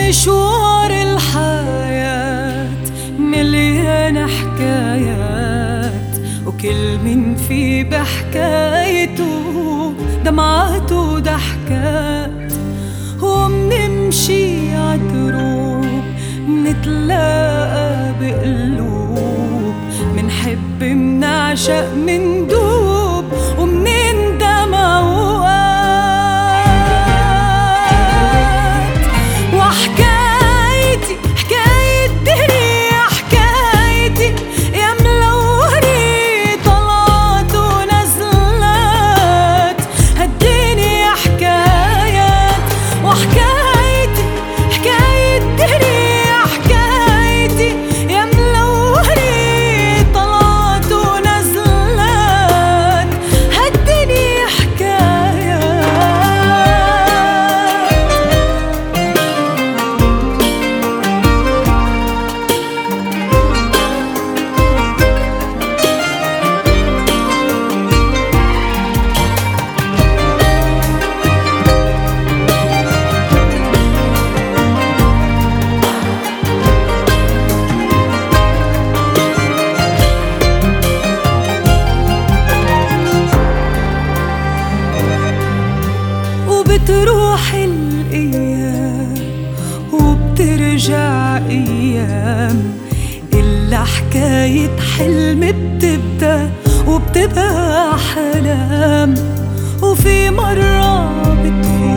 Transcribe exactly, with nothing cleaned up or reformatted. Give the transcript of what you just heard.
مشوار الحياة مليان حكايات، وكل من في بحكايته دمعات وضحكات. ومنمشي عدروب منتلاقى بقلوب، منحب منعشق مندوب ومنندم أوقات. وحكايتي حكاية دنيا، حكايتي يا ملوني طلعت ونزلات هالدنيا حكايات. وحكايتي حكاية دنيا، حكايتي يا ملوني طلعت ونزلات هالدنيا حكايات. بتروح الأيام وبترجع أيام، إلا حكاية حلم بتبدأ وبتبقى حلام. وفي مرة بتفوت